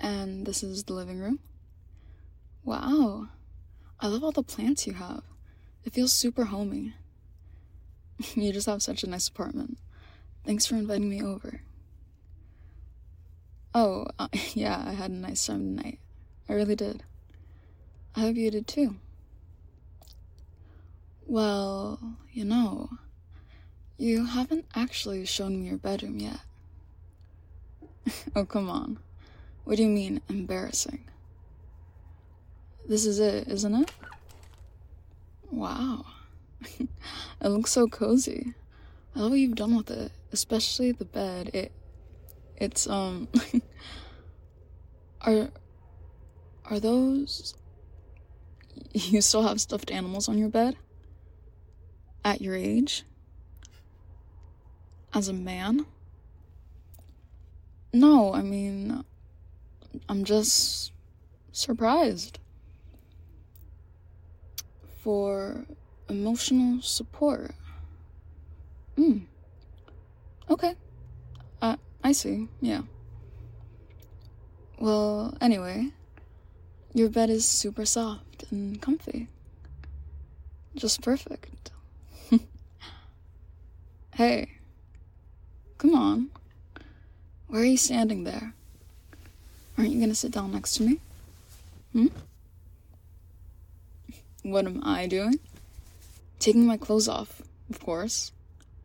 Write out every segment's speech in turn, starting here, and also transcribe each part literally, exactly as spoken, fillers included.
And this is the living room. Wow. I love all the plants you have. It feels super homey. You just have such a nice apartment. Thanks for inviting me over. Oh, uh, yeah, I had a nice time tonight. I really did. I hope you did too. Well, you know, you haven't actually shown me your bedroom yet. Oh, come on. What do you mean, embarrassing? This is it, isn't it? Wow. It looks so cozy. I love what you've done with it, especially the bed. It, it's, um, are, are those, you still have stuffed animals on your bed? At your age? As a man? No, I mean, I'm just surprised. For emotional support. Hmm. Okay. Uh, I see, yeah. Well, anyway, your bed is super soft and comfy. Just perfect. Hey, come on. Why are you standing there? Aren't you gonna sit down next to me? Hmm? What am I doing? Taking my clothes off, of course.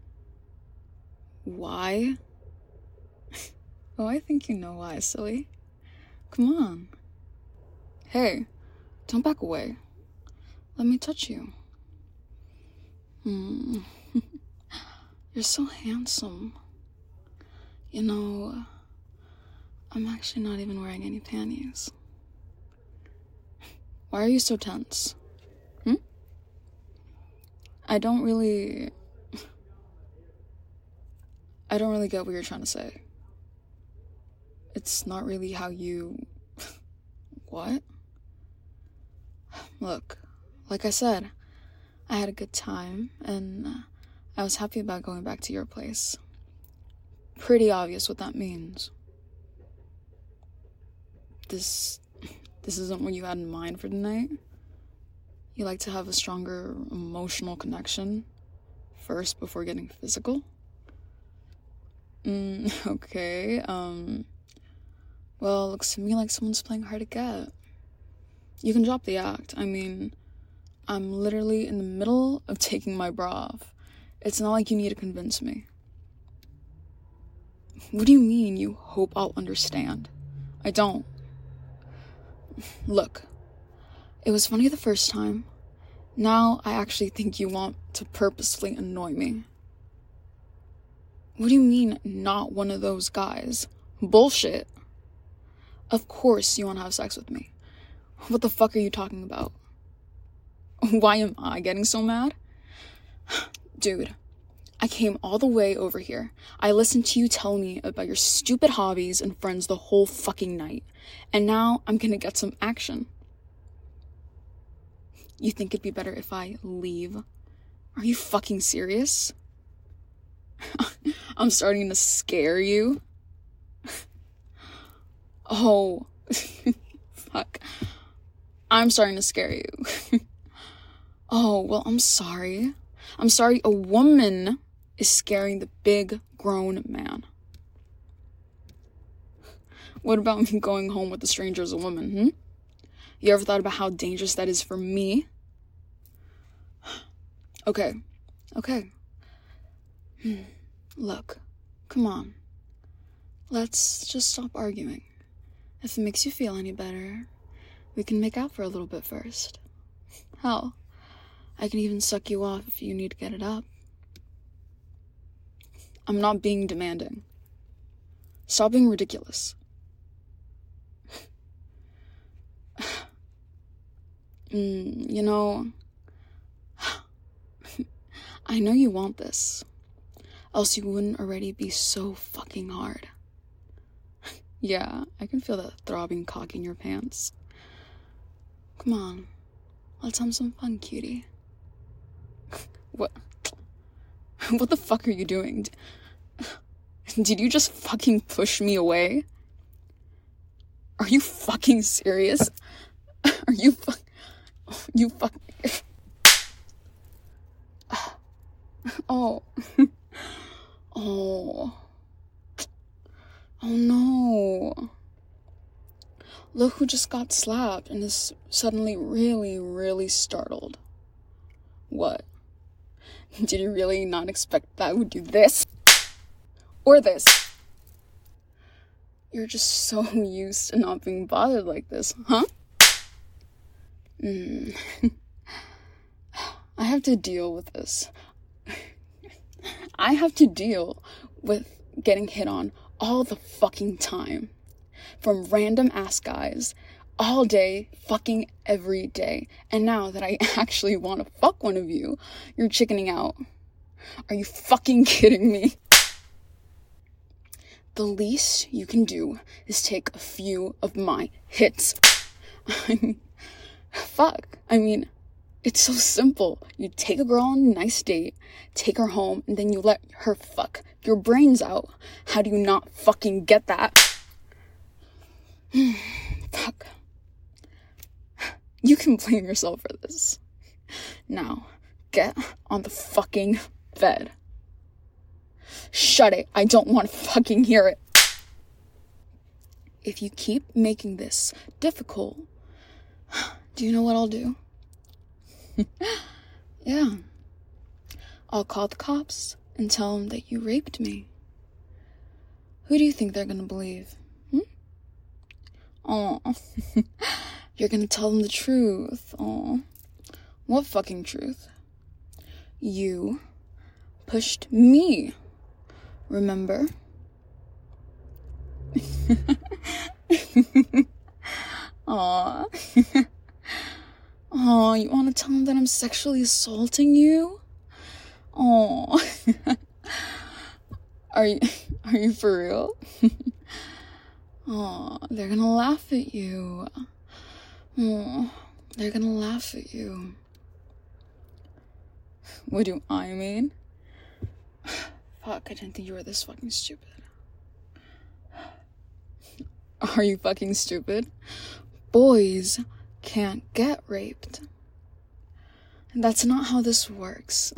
Why? Oh, I think you know why, silly. Come on. Hey, don't back away. Let me touch you. Hmm. You're so handsome. You know, I'm actually not even wearing any panties. Why are you so tense? Hmm? I don't really... I don't really get what you're trying to say. It's not really how you... What? Look, like I said, I had a good time, and I was happy about going back to your place. Pretty obvious what that means. This... This isn't what you had in mind for tonight? You like to have a stronger emotional connection first before getting physical? Mm, okay, um... Well, looks to me like someone's playing hard to get. You can drop the act. I mean, I'm literally in the middle of taking my bra off. It's not like you need to convince me. What do you mean you hope I'll understand? I don't. Look, it was funny the first time. Now I actually think you want to purposefully annoy me. What do you mean, not one of those guys? Bullshit. Of course you want to have sex with me. What the fuck are you talking about? Why am I getting so mad? Dude, I came all the way over here. I listened to you tell me about your stupid hobbies and friends the whole fucking night. And now I'm gonna get some action. You think it'd be better if I leave? Are you fucking serious? I'm starting to scare you? Oh, fuck. I'm starting to scare you. Oh, well, I'm sorry. I'm sorry a woman is scaring the big, grown man. What about me going home with a stranger as a woman, hmm? You ever thought about how dangerous that is for me? Okay, okay. Look, come on. Let's just stop arguing. If it makes you feel any better, we can make out for a little bit first. Hell, I can even suck you off if you need to get it up. I'm not being demanding. Stop being ridiculous. mm, you know, I know you want this, else you wouldn't already be so fucking hard. Yeah, I can feel that throbbing cock in your pants. Come on, let's have some fun, cutie. What? What the fuck are you doing? Did you just fucking push me away? Are you fucking serious? Are you fuck... You fuck... Oh. Oh. Oh no. Look who just got slapped and is suddenly really, really startled. What? Did you really not expect that I would do this? Or this? You're just so used to not being bothered like this, huh? Mm. I have to deal with this. I have to deal with getting hit on all the fucking time. From random ass guys. All day, fucking every day. And now that I actually want to fuck one of you, you're chickening out. Are you fucking kidding me? The least you can do is take a few of my hits. I mean, fuck. I mean, it's so simple. You take a girl on a nice date, take her home, and then you let her fuck your brains out. How do you not fucking get that? Fuck. You can blame yourself for this. Now, get on the fucking bed. Shut it. I don't want to fucking hear it. If you keep making this difficult, do you know what I'll do? Yeah. I'll call the cops and tell them that you raped me. Who do you think they're gonna believe? Hmm? Aw. You're gonna tell them the truth. Aw. What fucking truth? You pushed me. Remember? Aw. Aw, you wanna tell them that I'm sexually assaulting you? Aw. Are you, are you for real? Aw, they're gonna laugh at you. Aw, they're gonna laugh at you. What do I mean? Fuck, I didn't think you were this fucking stupid. Are you fucking stupid? Boys can't get raped. That's not how this works.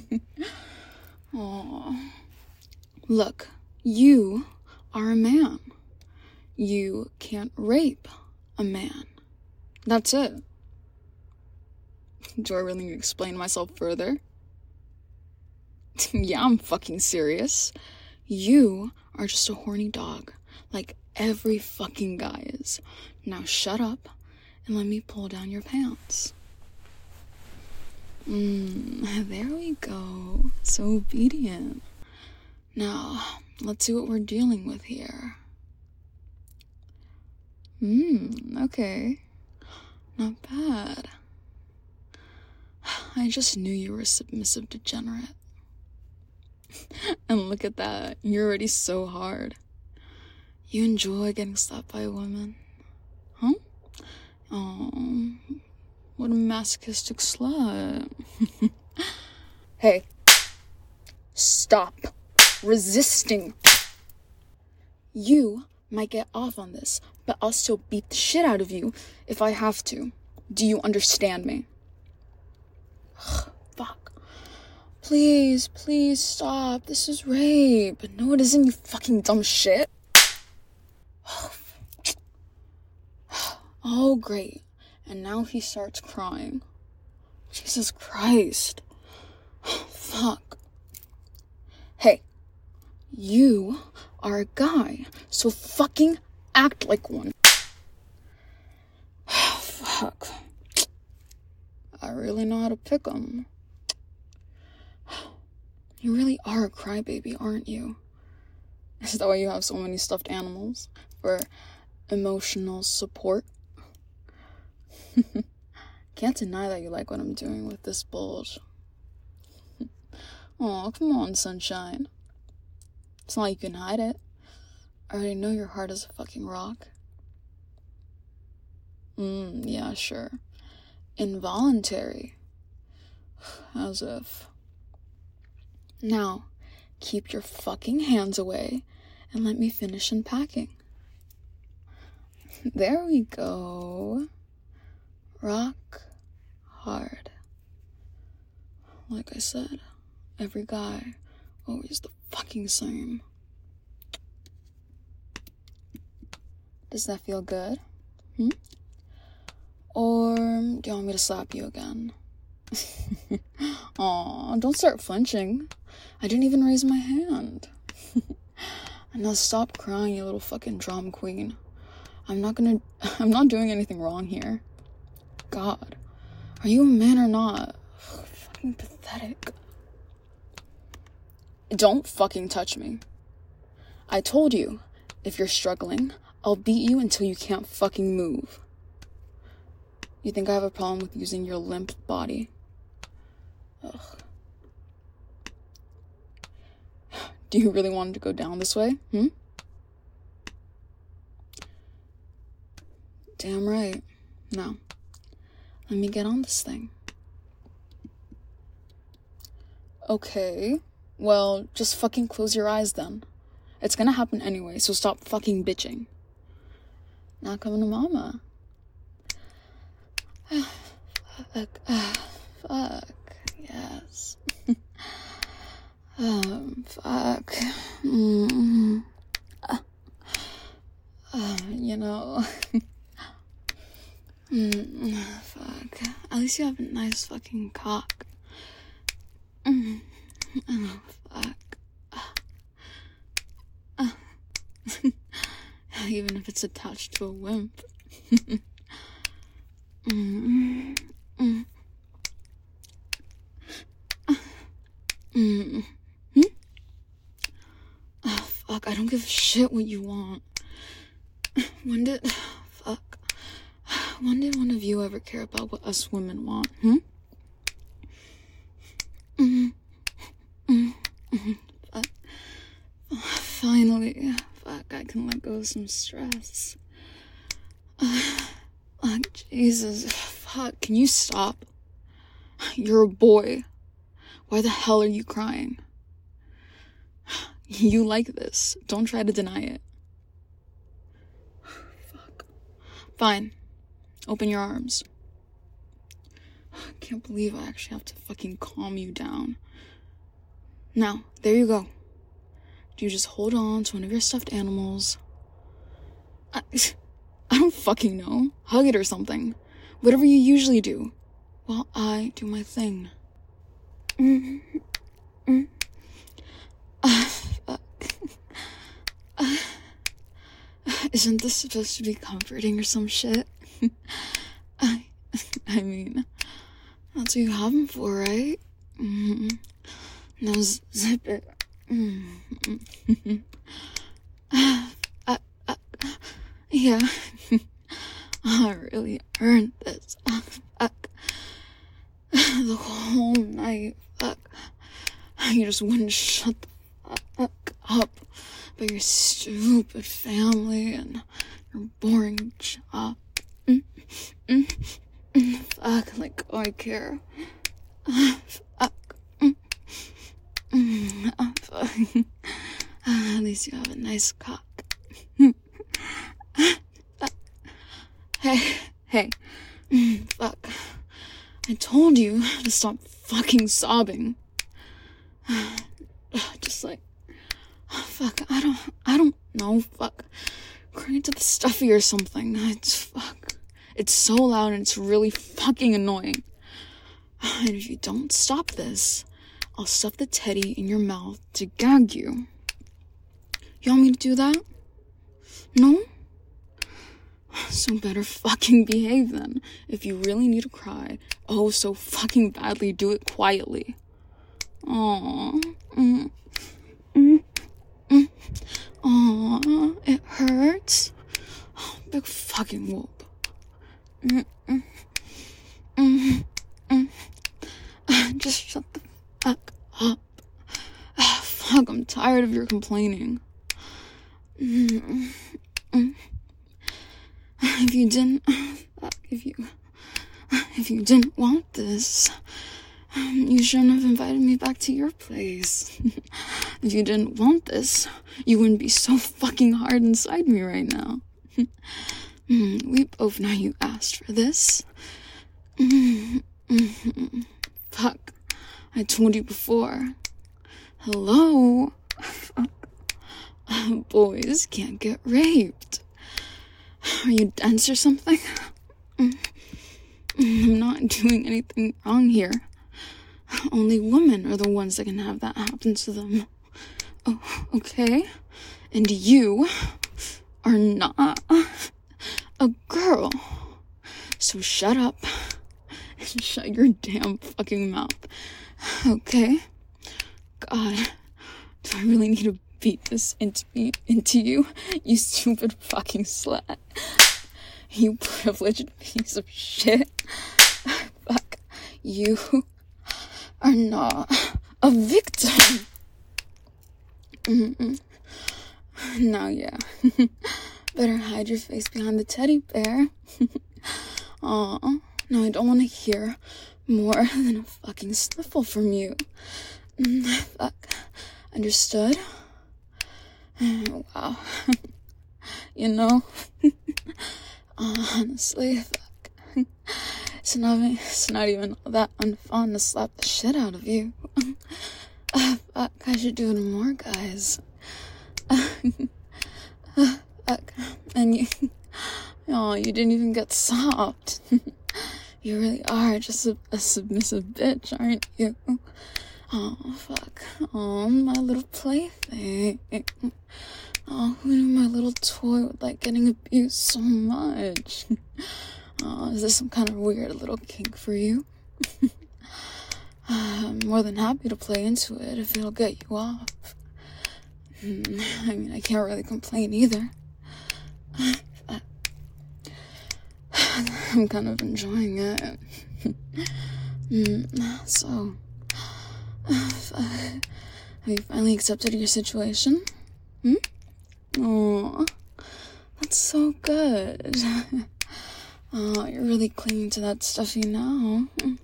Aw. Look, you are a man. You can't rape a man. That's it. Do I really need to explain myself further? Yeah, I'm fucking serious. You are just a horny dog, like every fucking guy is. Now shut up and let me pull down your pants. Mmm, there we go. So obedient. Now, let's see what we're dealing with here. Mmm, okay. Not bad. I just knew you were a submissive degenerate. And look at that. You're already so hard. You enjoy getting slapped by a woman. Huh? Oh, what a masochistic slut. Hey, stop resisting. You might get off on this, but I'll still beat the shit out of you if I have to. Do you understand me? Ugh, fuck. Please, please stop. This is rape. No, it isn't, you fucking dumb shit. Oh, great. And now he starts crying. Jesus Christ. Fuck. Hey, you are a guy, so fucking act like one. Fuck. I really know how to pick 'em. You really are a crybaby, aren't you? Is that why you have so many stuffed animals? For emotional support? Can't deny that you like what I'm doing with this bulge. Aw, come on, sunshine. It's not like you can hide it. I already know your heart is a fucking rock. Mmm, yeah, sure. Involuntary. As if. Now, keep your fucking hands away and let me finish unpacking. There we go. Rock hard. Like I said, every guy always the fucking same. Does that feel good? Hmm? Or do you want me to slap you again? Aw, don't start flinching. I didn't even raise my hand. And now stop crying, you little fucking drama queen. I'm not gonna... I'm not doing anything wrong here. God. Are you a man or not? Fucking pathetic. Don't fucking touch me. I told you, if you're struggling, I'll beat you until you can't fucking move. You think I have a problem with using your limp body? Ugh. Do you really want it to go down this way? Hmm? Damn right. Now, let me get on this thing. Okay. Well, just fucking close your eyes then. It's gonna happen anyway, so stop fucking bitching. Now coming to mama. Fuck. Fuck. Yes. um, fuck. Mm. Uh, uh, you know. mm, fuck. At least you have a nice fucking cock. Mm. Oh, fuck. Uh. Even if it's attached to a wimp. mm. Mm. Mm. Hmm? Oh, fuck, I don't give a shit what you want. When did... Fuck. When did one of you ever care about what us women want, hmm? Mm. Mm. Mm. Fuck. Finally. Fuck, I can let go of some stress. Uh, fuck, Jesus. Fuck, can you stop? You're a boy. Why the hell are you crying? You like this. Don't try to deny it. Fuck. Fine. Open your arms. I can't believe I actually have to fucking calm you down. Now, there you go. Do you just hold on to one of your stuffed animals? I, I don't fucking know. Hug it or something. Whatever you usually do. While I do my thing. Mm. Mm. Uh, fuck. Uh, isn't this supposed to be comforting or some shit? I, I mean, that's what you have them for, right? Mm. Now z- zip it. Mm. uh, uh, uh, yeah. I really earned this. Uh, fuck. The whole night. Fuck. You just wouldn't shut the fuck up about your stupid family and your boring job. Mm, mm, mm, fuck, like, oh, I care. Uh, fuck. Mm, mm, uh, fuck. Uh, at least you have a nice cock. Fuck. Hey, hey. Mm, fuck. I told you to stop fucking sobbing. Just like, fuck, I don't, I don't know, fuck. Cry into the stuffy or something. It's, fuck. It's so loud and it's really fucking annoying. And if you don't stop this, I'll stuff the teddy in your mouth to gag you. You want me to do that? No? So better fucking behave then. If you really need to cry, oh so fucking badly, do it quietly. Aww. Mm. Mm. Mm. Aww. It hurts. Oh, big fucking whoop. Mm. Mm. Mm. Mm. Just shut the fuck up. Oh, fuck, I'm tired of your complaining. Mm. Mm. If you didn't, fuck, if you, if you didn't want this, you shouldn't have invited me back to your place. If you didn't want this, you wouldn't be so fucking hard inside me right now. Mm, we both know you asked for this. Mm, mm, fuck. I told you before. Hello? Fuck. Boys can't get raped. Are you dense or something? Mm, I'm not doing anything wrong here. Only women are the ones that can have that happen to them. Oh, okay? And you are not a girl. So shut up and shut your damn fucking mouth. Okay? God, do I really need to beat this into me, into you, you stupid fucking slut? You privileged piece of shit. Fuck. You are not a victim. Mm-mm. Now, yeah. Better hide your face behind the teddy bear. Aw. No, I don't want to hear more than a fucking sniffle from you. Mm, fuck. Understood? Wow. You know, honestly, fuck. It's not, it's not even all that unfun to slap the shit out of you. Uh, fuck, I should do it to more guys. Uh, uh, fuck. And you, oh, you didn't even get soft. You really are just a, a submissive bitch, aren't you? Oh, fuck. Oh, my little plaything. Oh, who knew my little toy would like getting abused so much? Oh, is this some kind of weird little kink for you? I'm more than happy to play into it if it'll get you off. I mean, I can't really complain either. I'm kind of enjoying it. So, have you finally accepted your situation? Hmm? Aw, that's so good. Oh, you're really clinging to that stuffy now.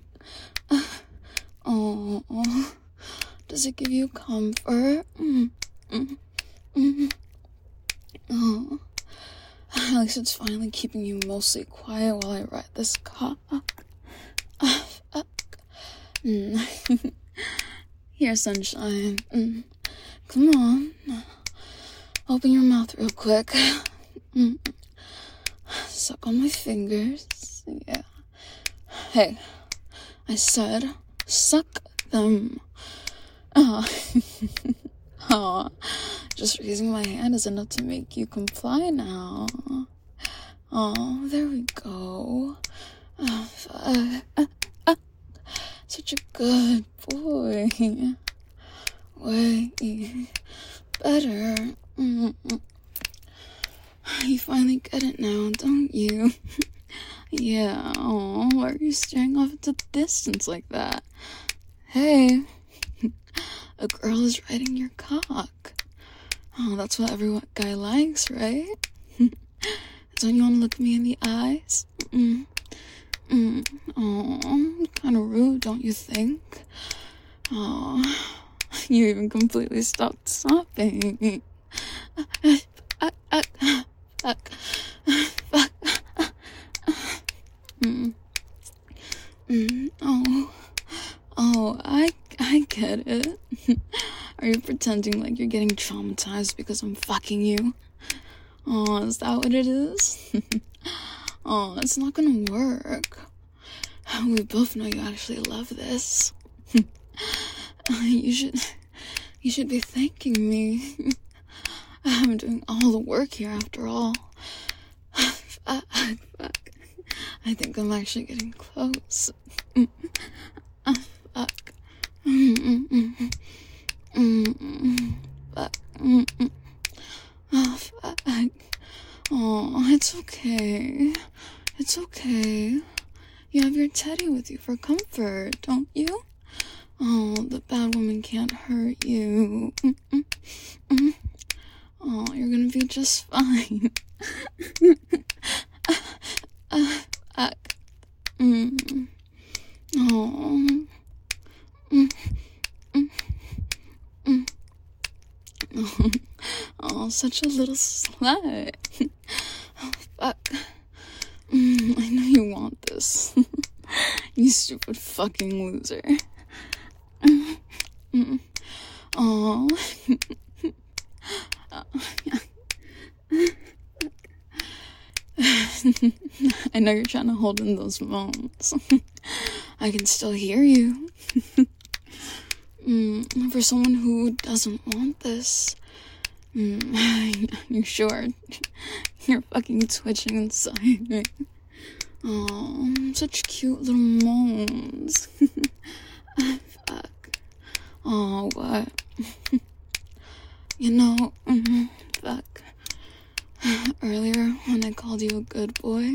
Oh, does it give you comfort? Mm, mm, mm. Oh, at least it's finally keeping you mostly quiet while I ride this cock. Uh, fuck. Mm. Here, sunshine. Mm. Come on. Open your mouth real quick. Mm. Suck on my fingers. Yeah. Hey, I said suck them. Oh. Oh, just raising my hand is enough to make you comply now. Oh, there we go. Oh, uh, uh, uh. Such a good boy. Way better. Mm-mm. You finally get it now, don't you? Yeah. Oh, why are you staring off into the distance like that? Hey. A girl is riding your cock. Oh, that's what every guy likes, right? Don't you want to look me in the eyes? Mm. Mm. Oh, kind of rude, don't you think? Oh, you even completely stopped sobbing. Fuck. Fuck. Fuck. Mm. Mm. Oh. Oh, I I get it. Are you pretending like you're getting traumatized because I'm fucking you? Oh, is that what it is? Oh, it's not gonna work. We both know you actually love this. You should, you should be thanking me. I'm doing all the work here after all. Fuck, fuck. I think I'm actually getting close. Fuck. Mm-mm-mm. Mm-mm. Fuck. Mm-mm. Oh, fuck. Oh, it's okay. It's okay. You have your teddy with you for comfort, don't you? Oh, the bad woman can't hurt you. Mm-mm. Mm. Oh, you're gonna be just fine. uh, fuck. Mm. Oh. Mm. Mm. Mm. Oh. Oh, such a little slut. Oh, fuck. this. You stupid fucking loser. Oh. I know you're trying to hold in those moans. I can still hear you. mm, for someone who doesn't want this, mm, you're sure you're fucking twitching inside me. Oh, such cute little moans. Fuck. Oh, what? You know, mm, fuck. Earlier, when I called you a good boy,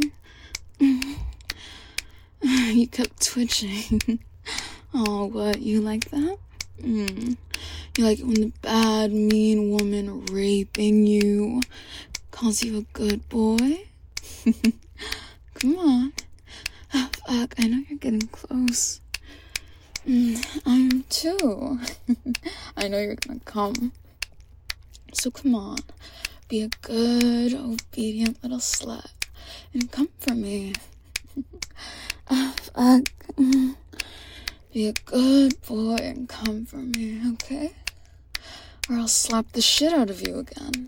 you kept twitching. Oh, what? You like that? Mm. You like it when the bad, mean woman raping you calls you a good boy? Come on. Oh, fuck, I know you're getting close. Mm, I am too. I know you're gonna come. So come on. Be a good, obedient little slut and come for me. Oh, fuck. Be a good boy and come for me, okay? Or I'll slap the shit out of you again.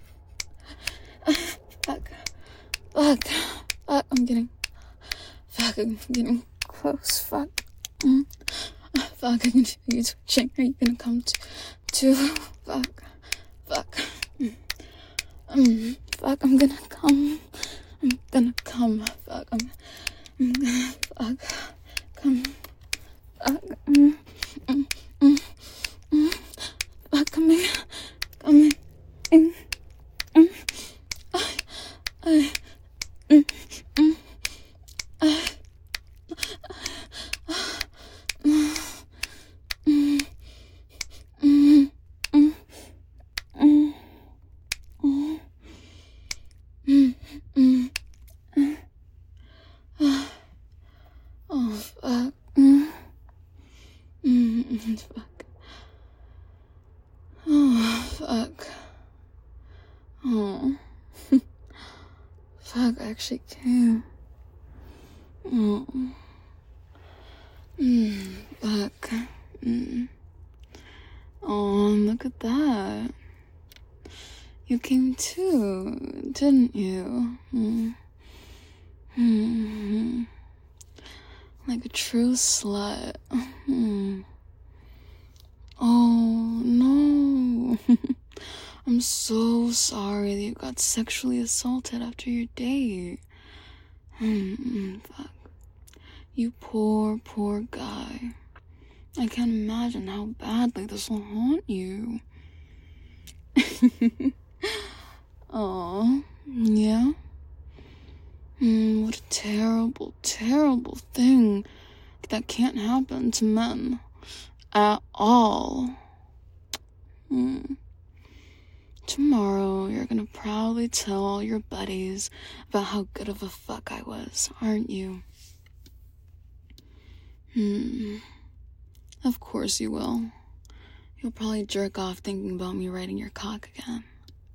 Fuck. Fuck. Fuck. I'm getting... Fuck. I'm getting close. Fuck. Mm. Fuck. I can feel you twitching. Are you gonna come to... to... Fuck. Fuck. Mm. Mm, fuck, I'm gonna come. I'm gonna come. Fuck, I'm, I'm gonna, fuck, come. Fuck, mm, mm, mm, mm, fuck, coming, coming, mm, mm, I, I, mm, mm, I, mm, mm, mm, mm, mm. Mm, mm, mm. Oh, fuck. Mm. Mm, fuck. Oh, fuck. Oh. Fuck, I actually came. Oh. Mm, fuck. Mm. Oh, look at that. You came too, didn't you? Mm. Mm-hmm. Like a true slut. Mm. Oh, no. I'm so sorry that you got sexually assaulted after your date. Mm, fuck. You poor, poor guy. I can't imagine how badly this will haunt you. Oh, yeah? Mm, what a terrible, terrible thing. That can't happen to men. At all. Mm. Tomorrow, you're gonna proudly tell all your buddies about how good of a fuck I was, aren't you? Hmm. Of course you will. You'll probably jerk off thinking about me riding your cock again.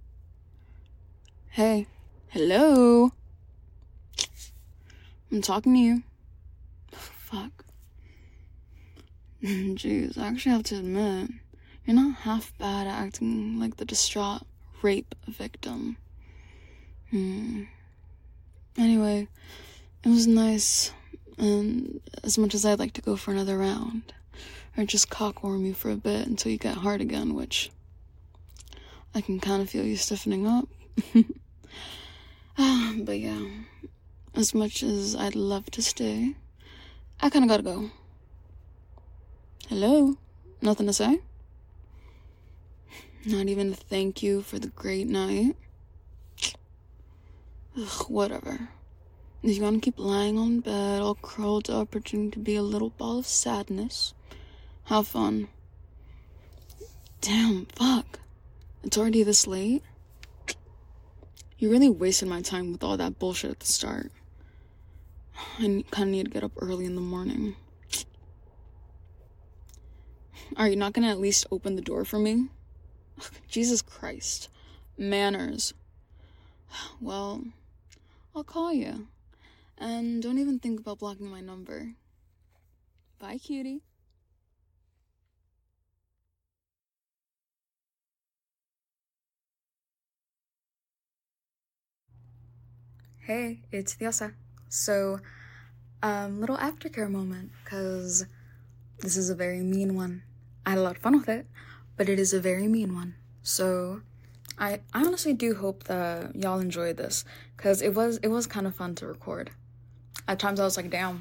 Hey. Hello? I'm talking to you. Fuck. Jeez, I actually have to admit, you're not half bad at acting like the distraught rape victim. Hmm. Anyway, it was nice, and as much as I'd like to go for another round, or just cock-warm you for a bit until you get hard again, which I can kind of feel you stiffening up. But yeah, as much as I'd love to stay, I kind of gotta go. Hello? Nothing to say? Not even a thank you for the great night? Ugh, whatever. If you want to keep lying on bed all curled up pretending to be a little ball of sadness, have fun. Damn, fuck. It's already this late? You really wasted my time with all that bullshit at the start. I kind of need to get up early in the morning. Are you not gonna at least open the door for me? Jesus Christ. Manners. Well, I'll call you And don't even think about blocking my number. Bye, cutie. Hey, it's Diosa. So, um, little aftercare moment, because this is a very mean one. I had a lot of fun with it, but it is a very mean one. So, I, I honestly do hope that y'all enjoyed this, because it was, it was kind of fun to record. At times I was like, damn,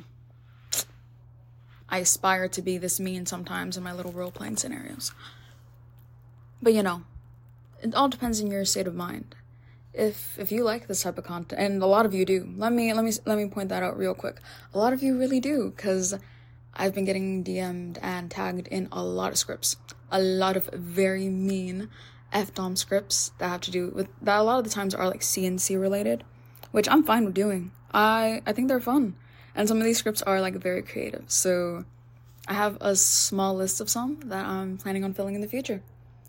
I aspire to be this mean sometimes in my little role-playing scenarios. But you know, it all depends on your state of mind. If if you like this type of content, and a lot of you do, let me let me let me point that out real quick. A lot of you really do, because I've been getting D M'd and tagged in a lot of scripts, a lot of very mean F D O M scripts that have to do with that. A lot of the times are like C N C related, which I'm fine with doing. I I think they're fun, and some of these scripts are like very creative. So I have a small list of some that I'm planning on filling in the future,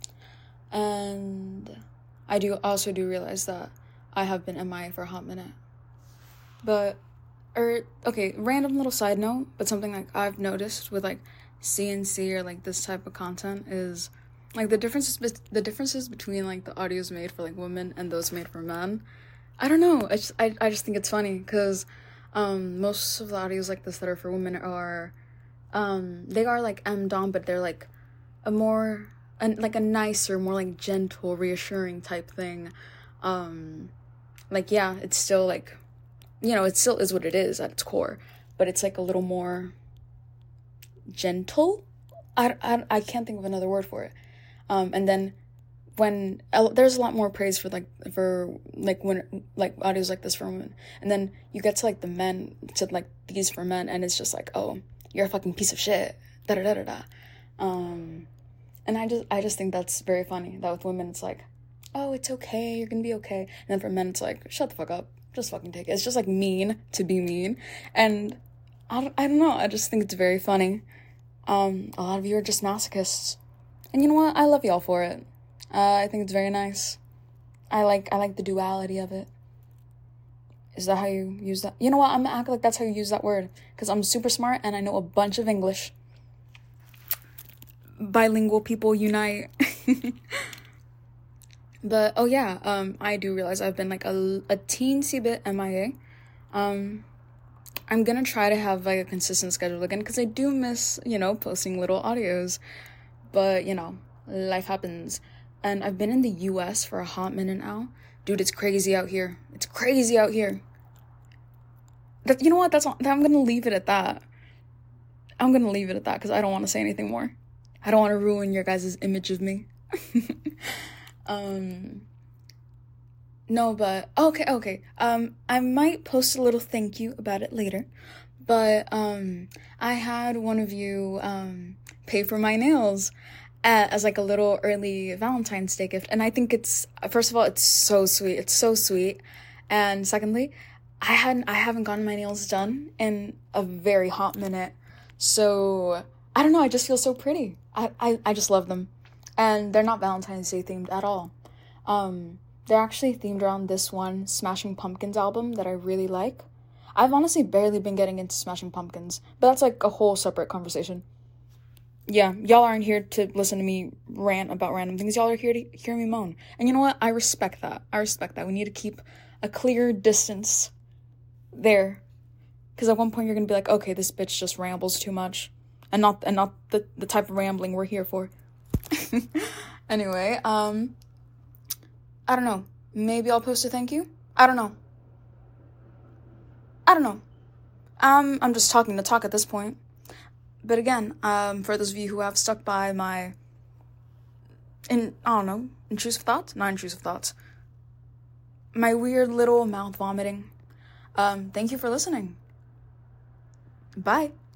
and I do also do realize that I have been M I A for a hot minute. But, or, okay, random little side note, but something like I've noticed with like C N C or like this type of content is like the differences, the differences between like the audios made for like women and those made for men. I don't know, I just, I, I just think it's funny, because um, most of the audios like this that are for women are, um, they are like M D O M, but they're like a more... And like a nicer, more like gentle, reassuring type thing. Um, like, yeah, it's still like, you know, it still is what it is at its core, but it's like a little more gentle. I, I, I can't think of another word for it. Um, and then when uh, there's a lot more praise for like for like when like audios like this for women, and then you get to like the men to like these for men, and it's just like, oh, you're a fucking piece of shit. Da da da da da. Um. And I just I just think that's very funny, that with women it's like, oh, it's okay, you're gonna be okay. And then for men it's like, shut the fuck up, just fucking take it. It's just like mean to be mean. And I don't, I don't know, I just think it's very funny. Um, a lot of you are just masochists. And you know what? I love y'all for it. Uh, I think it's very nice. I like I like the duality of it. Is that how you use that? You know what? I'm gonna act like that's how you use that word, because I'm super smart and I know a bunch of English. Bilingual people unite. But oh yeah, um I do realize I've been like a, a teensy bit M I A. um I'm gonna try to have like a consistent schedule again, because I do miss, you know, posting little audios, but you know, life happens. And I've been in the U S for a hot minute now. Dude, it's crazy out here. It's crazy out here. That, you know what, that's I'm gonna leave it at that. I'm gonna leave it at that, because I don't want to say anything more. I don't want to ruin your guys' image of me. um, no, but, okay, okay. Um, I might post a little thank you about it later. But, um, I had one of you, um, pay for my nails as, as like a little early Valentine's Day gift. And I think it's, first of all, it's so sweet. It's so sweet. And secondly, I hadn't, I haven't gotten my nails done in a very hot minute. So I don't know, I just feel so pretty. I, I, I just love them. And they're not Valentine's Day themed at all. Um, they're actually themed around this one Smashing Pumpkins album that I really like. I've honestly barely been getting into Smashing Pumpkins, but that's like a whole separate conversation. Yeah, y'all aren't here to listen to me rant about random things. Y'all are here to hear me moan. And you know what? I respect that. I respect that. We need to keep a clear distance there. Because at one point you're going to be like, okay, this bitch just rambles too much. And not and not the, the type of rambling we're here for. Anyway, um, I don't know. Maybe I'll post a thank you? I don't know. I don't know. Um, I'm just talking to talk at this point. But again, um, for those of you who have stuck by my, in I don't know, intrusive thoughts? Not intrusive thoughts. My weird little mouth vomiting. Um, thank you for listening. Bye.